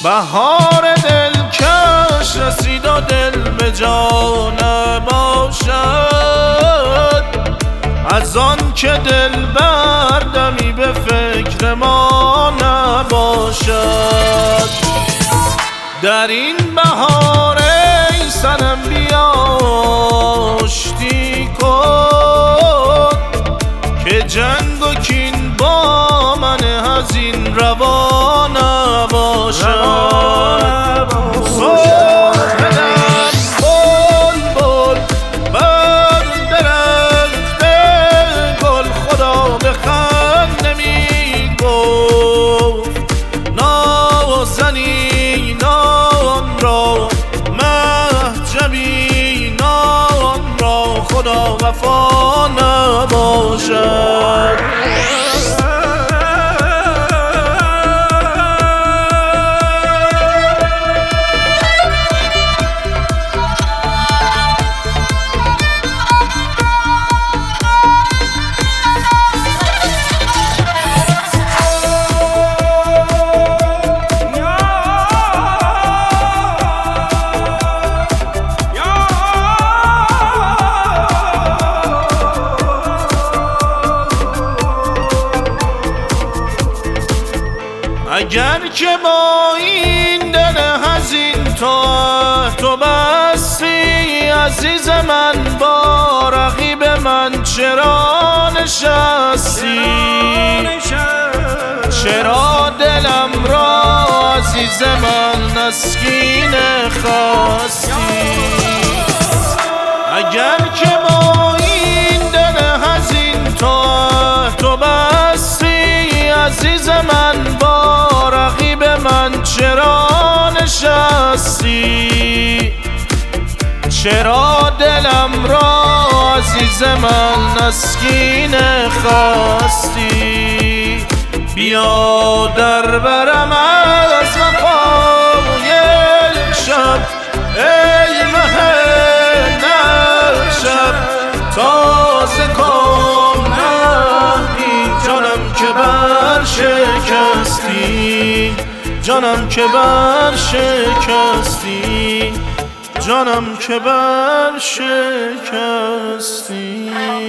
بهار دلکش رسید و دل به جا نباشد، از آن که دل بردمی به فکر ما نباشد. در این بهار ای صنم بیا آشتی کن، که جنگ و کین با من حزین روا نباشد. خدا وفا نباشد. اگر که با این دل حزین تو بستی، عزیز من با رقیب من چرا نشستی؟ چرا دلم را عزیز من نسکین خواستی؟ اگر که با این دل حزین تو بستی، عزیز من با رقیب من چرا نشستی؟ چرا دلم را عزیز من نسکین خواستی؟ بیا در برم از وفای شب ای مه نشب، تازه کن جانم که برشکستی، جانم که برشکستی، جانم که برشکستی.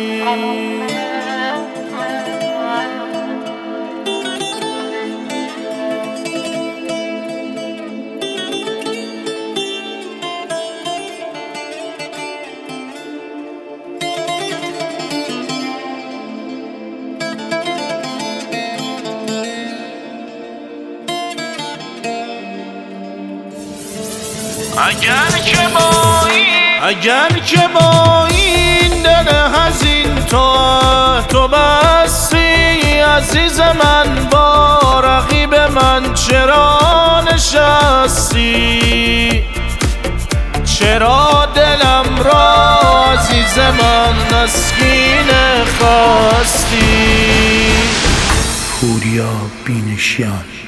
اگر که با این دل حزین تو بستی، عزیز من با رقیب من چرا نشستی؟ چرا دلم را عزیز من نسکین خواستی؟ پوریا بینشیان.